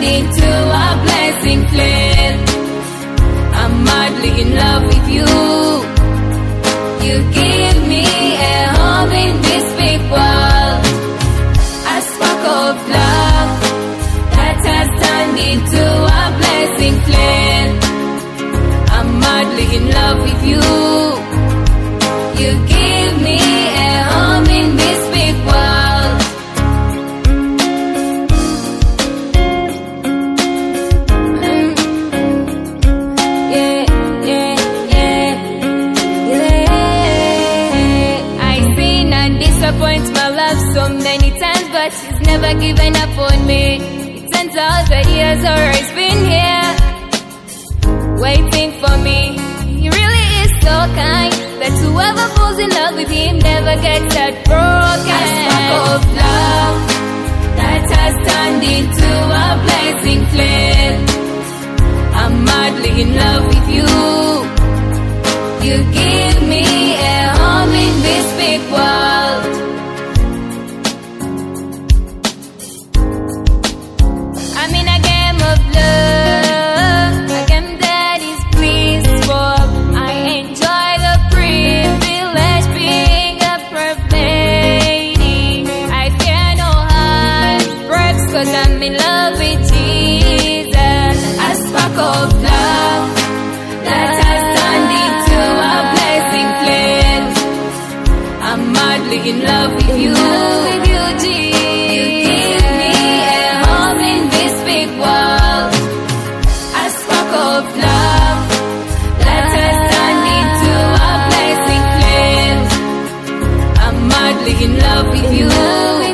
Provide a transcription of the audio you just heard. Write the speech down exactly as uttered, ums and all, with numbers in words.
into a blazing flame. I'm madly in love with you. You give me a home in this big world, a spark of love that has turned into a blazing flame. I'm madly in love with you. You give me a home in this big world. Mm. Yeah, yeah, yeah, yeah. I seen and disappoint my love so many times, but she's never given up on me. It turns out that he has always been here, waiting for me. He really is so kind that whoever falls in love with him never gets that broken. A spark of love that has turned into a blazing flame. I'm madly in love with you. You give me a home in this big world. I'm in a game of love, a game that is blissful. I enjoy the privilege being a perfect lady. I fear no heartbreaks, cause I'm in love with Jesus. A spark of love that has turned into a blazing flame. I'm madly in love with you, with you, Jesus. You give me a home in this big world, a spark of love that has turned into a blazing flame. I'm madly in love with you.